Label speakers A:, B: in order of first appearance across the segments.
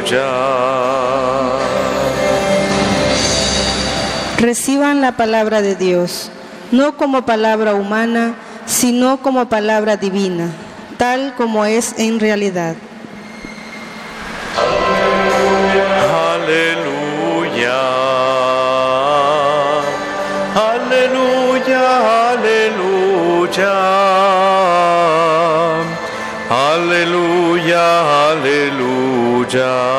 A: aleluya.
B: Reciban la palabra de Dios, no como palabra humana, sino como palabra divina, tal como es en realidad.
A: Aleluya, aleluya, aleluya, aleluya, aleluya.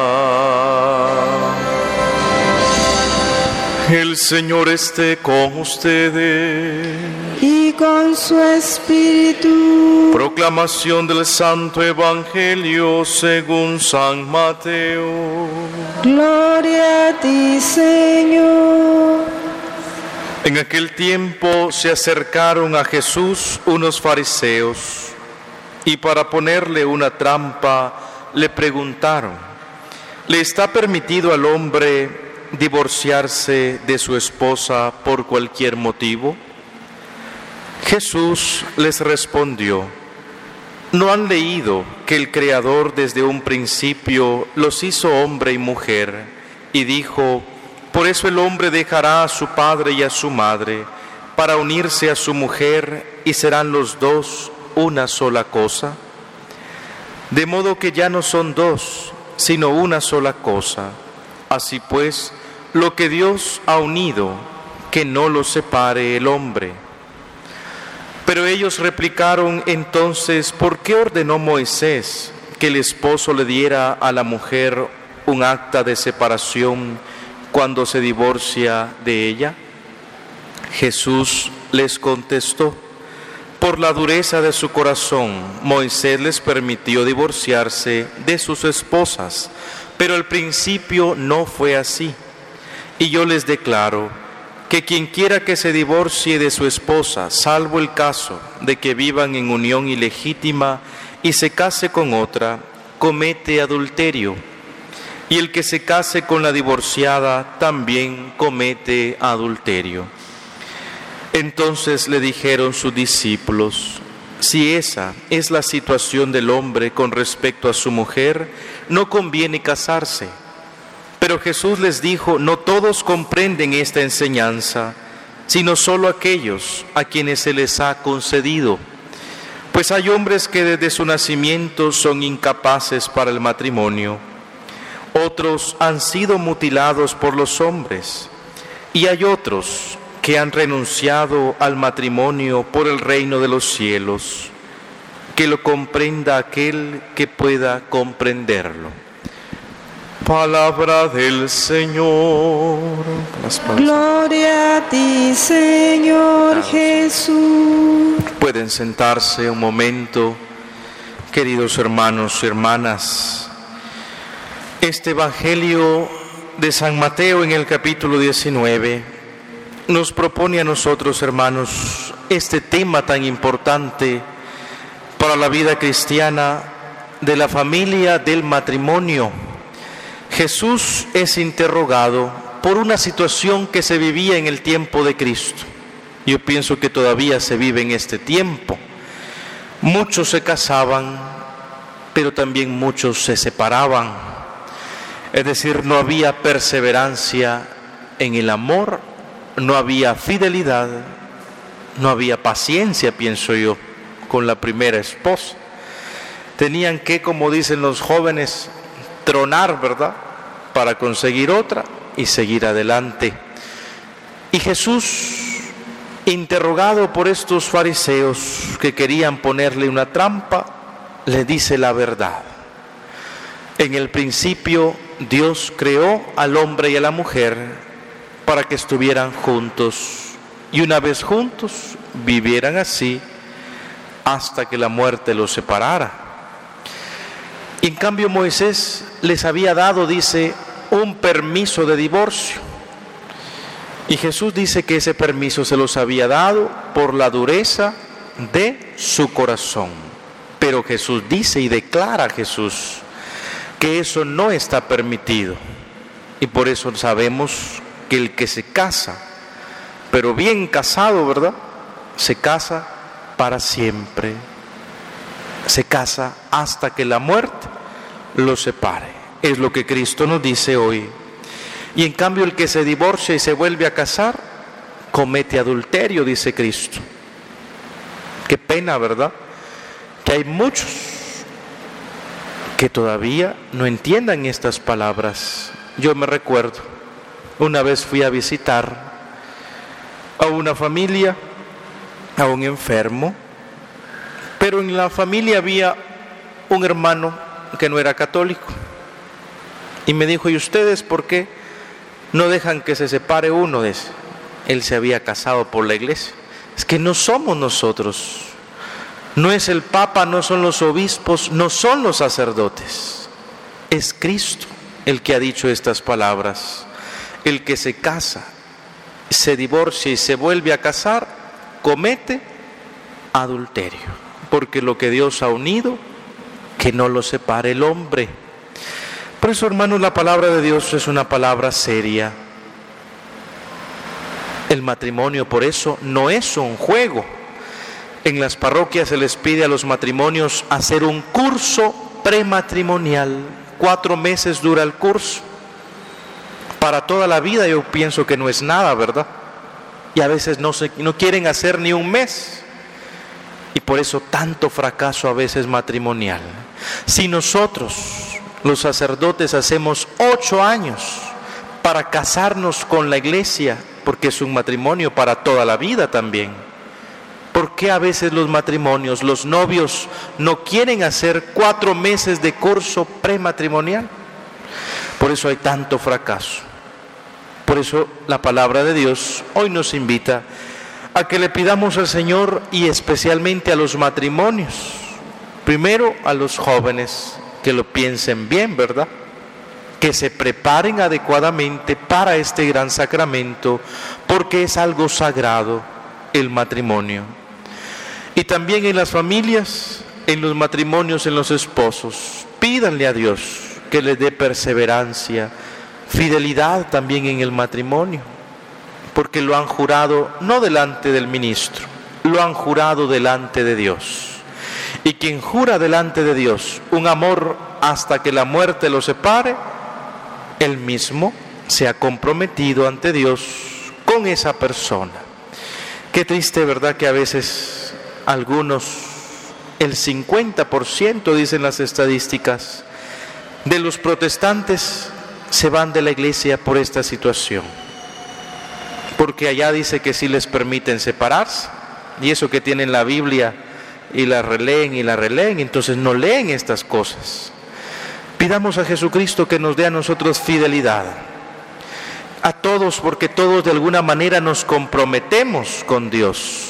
A: El Señor esté con ustedes.
B: Y con su espíritu.
A: Proclamación del Santo Evangelio según San Mateo.
B: Gloria a ti, Señor.
A: En aquel tiempo se acercaron a Jesús unos fariseos y para ponerle una trampa le preguntaron: ¿le está permitido al hombre divorciarse de su esposa por cualquier motivo? Jesús les respondió: ¿no han leído que el Creador desde un principio los hizo hombre y mujer? Y dijo: por eso el hombre dejará a su padre y a su madre para unirse a su mujer y serán los dos una sola cosa. De modo que ya no son dos, sino una sola cosa. Así pues, lo que Dios ha unido, que no lo separe el hombre. Pero ellos replicaron entonces: ¿por qué ordenó Moisés que el esposo le diera a la mujer un acta de separación cuando se divorcia de ella? Jesús les contestó: por la dureza de su corazón, Moisés les permitió divorciarse de sus esposas, pero al principio no fue así. Y yo les declaro que quien quiera que se divorcie de su esposa, salvo el caso de que vivan en unión ilegítima y se case con otra, comete adulterio. Y el que se case con la divorciada también comete adulterio. Entonces le dijeron sus discípulos: si esa es la situación del hombre con respecto a su mujer, no conviene casarse. Pero Jesús les dijo: no todos comprenden esta enseñanza, sino solo aquellos a quienes se les ha concedido. Pues hay hombres que desde su nacimiento son incapaces para el matrimonio. Otros han sido mutilados por los hombres. Y hay otros que han renunciado al matrimonio por el reino de los cielos. Que lo comprenda aquel que pueda comprenderlo. Palabra del Señor.
B: Gloria a ti, Señor Jesús.
A: Pueden sentarse un momento, queridos hermanos y hermanas. Este Evangelio de San Mateo en el capítulo 19 nos propone a nosotros, hermanos, este tema tan importante para la vida cristiana de la familia, del matrimonio. Jesús es interrogado por una situación que se vivía en el tiempo de Cristo. Yo pienso que todavía se vive en este tiempo. Muchos se casaban, pero también muchos se separaban. Es decir, no había perseverancia en el amor, no había fidelidad, no había paciencia, pienso yo, con la primera esposa. Tenían que, como dicen los jóvenes, tronar, ¿verdad?, para conseguir otra y seguir adelante. Y Jesús, interrogado por estos fariseos que querían ponerle una trampa, le dice la verdad. En el principio Dios creó al hombre y a la mujer para que estuvieran juntos y una vez juntos vivieran así hasta que la muerte los separara. En cambio Moisés les había dado, dice, un permiso de divorcio. Y Jesús dice que ese permiso se los había dado por la dureza de su corazón. Pero Jesús dice y declara Jesús que eso no está permitido. Y por eso sabemos que el que se casa, pero bien casado, ¿verdad?, se casa para siempre. Se casa hasta que la muerte lo separe. Es lo que Cristo nos dice hoy. Y en cambio el que se divorcia y se vuelve a casar, comete adulterio, dice Cristo. Qué pena, ¿verdad? Que hay muchos que todavía no entiendan estas palabras. Yo me recuerdo, una vez fui a visitar a una familia, a un enfermo, pero en la familia había un hermano que no era católico. Y me dijo, ¿y ustedes por qué no dejan que se separe uno de ese? Él se había casado por la iglesia. Es que no somos nosotros. No es el Papa, no son los obispos, no son los sacerdotes. Es Cristo el que ha dicho estas palabras. El que se casa, se divorcia y se vuelve a casar, comete adulterio. Porque lo que Dios ha unido, que no lo separe el hombre. Por eso, hermanos, la palabra de Dios es una palabra seria. El matrimonio, por eso, no es un juego. En las parroquias se les pide a los matrimonios hacer un curso prematrimonial. 4 meses dura el curso. Para toda la vida yo pienso que no es nada, ¿verdad? Y a veces no quieren hacer ni un mes. Y por eso tanto fracaso a veces matrimonial. Si nosotros, los sacerdotes, hacemos 8 años para casarnos con la iglesia, porque es un matrimonio para toda la vida también. ¿Por qué a veces los matrimonios, los novios, no quieren hacer 4 meses de curso prematrimonial? Por eso hay tanto fracaso. Por eso la palabra de Dios hoy nos invita a que le pidamos al Señor, y especialmente a los matrimonios, primero a los jóvenes, que lo piensen bien, ¿verdad? Que se preparen adecuadamente para este gran sacramento, porque es algo sagrado el matrimonio. Y también en las familias, en los matrimonios, en los esposos, pídanle a Dios que les dé perseverancia, fidelidad también en el matrimonio, porque lo han jurado no delante del ministro, lo han jurado delante de Dios. Y quien jura delante de Dios un amor hasta que la muerte lo separe, él mismo se ha comprometido ante Dios con esa persona. Qué triste, ¿verdad?, que a veces algunos, el 50%, dicen las estadísticas, de los protestantes se van de la iglesia por esta situación. Porque allá dice que sí les permiten separarse, y eso que tienen la Biblia y la releen, entonces no leen estas cosas. Pidamos a Jesucristo que nos dé a nosotros fidelidad, a todos, porque todos de alguna manera nos comprometemos con Dios.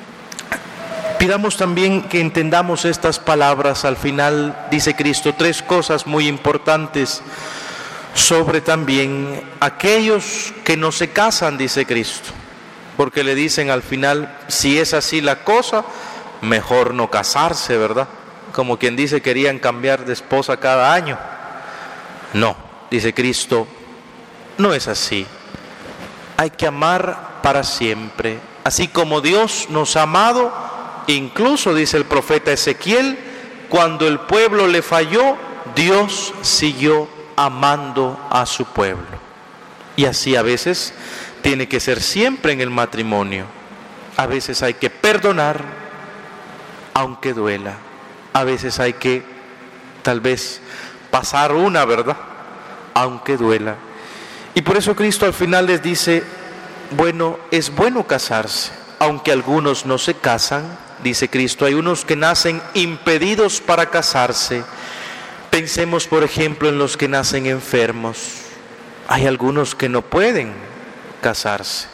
A: Pidamos también que entendamos estas palabras. Al final dice Cristo 3 cosas muy importantes sobre también aquellos que no se casan, dice Cristo, porque le dicen al final, si es así la cosa, mejor no casarse, ¿verdad? Como quien dice, querían cambiar de esposa cada año. No, dice Cristo, no es así. Hay que amar para siempre, así como Dios nos ha amado. Incluso dice el profeta Ezequiel, cuando el pueblo le falló, Dios siguió amando a su pueblo. Y así a veces tiene que ser siempre en el matrimonio. A veces hay que perdonar, aunque duela. A veces hay que tal vez pasar una, ¿verdad?, aunque duela. Y por eso Cristo al final les dice, bueno, es bueno casarse, aunque algunos no se casan. Dice Cristo, hay unos que nacen impedidos para casarse. Pensemos, por ejemplo, en los que nacen enfermos. Hay algunos que no pueden casarse.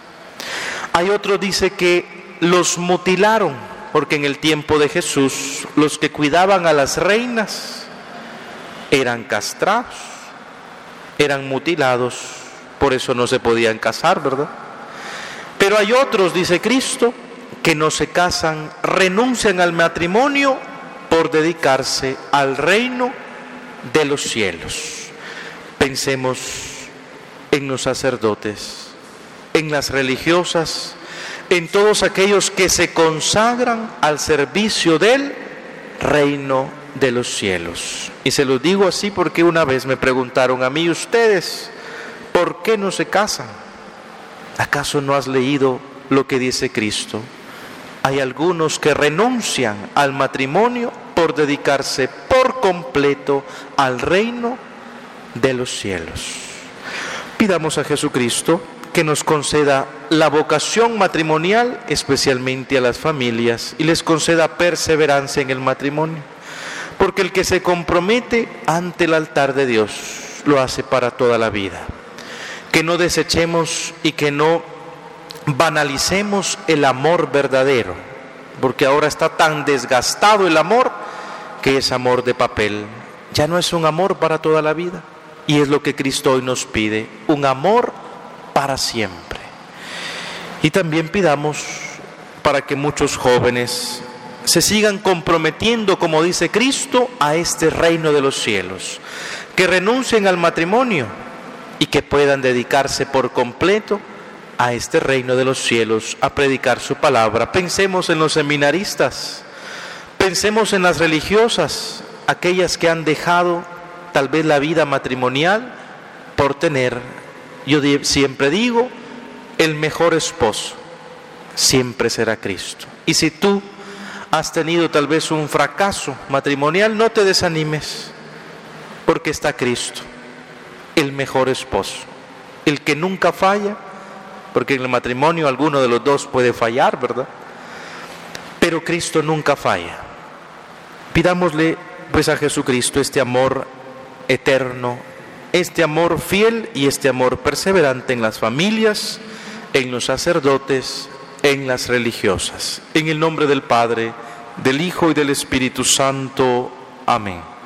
A: Hay otros, dice, que los mutilaron, porque en el tiempo de Jesús los que cuidaban a las reinas eran castrados, eran mutilados, por eso no se podían casar, ¿verdad? Pero hay otros, dice Cristo, que no se casan, renuncian al matrimonio por dedicarse al reino de los cielos. Pensemos en los sacerdotes, en las religiosas, en todos aquellos que se consagran al servicio del reino de los cielos. Y se los digo así porque una vez me preguntaron a mí: ¿ustedes por qué no se casan? ¿Acaso no has leído lo que dice Cristo? Hay algunos que renuncian al matrimonio por dedicarse por completo al reino de los cielos. Pidamos a Jesucristo que nos conceda la vocación matrimonial, especialmente a las familias, y les conceda perseverancia en el matrimonio, porque el que se compromete ante el altar de Dios lo hace para toda la vida. Que no desechemos y que no banalicemos el amor verdadero, porque ahora está tan desgastado el amor que es amor de papel. Ya no es un amor para toda la vida, y es lo que Cristo hoy nos pide, un amor para siempre. Y también pidamos para que muchos jóvenes se sigan comprometiendo, como dice Cristo, a este reino de los cielos, que renuncien al matrimonio y que puedan dedicarse por completo a este reino de los cielos, a predicar su palabra. Pensemos en los seminaristas, pensemos en las religiosas, aquellas que han dejado tal vez la vida matrimonial por tener, yo siempre digo, el mejor esposo siempre será Cristo. Y si tú has tenido tal vez un fracaso matrimonial, no te desanimes, porque está Cristo, el mejor esposo, el que nunca falla, porque en el matrimonio alguno de los dos puede fallar, ¿verdad? Pero Cristo nunca falla. Pidámosle pues a Jesucristo este amor eterno, este amor fiel y este amor perseverante en las familias, en los sacerdotes, en las religiosas. En el nombre del Padre, del Hijo y del Espíritu Santo. Amén.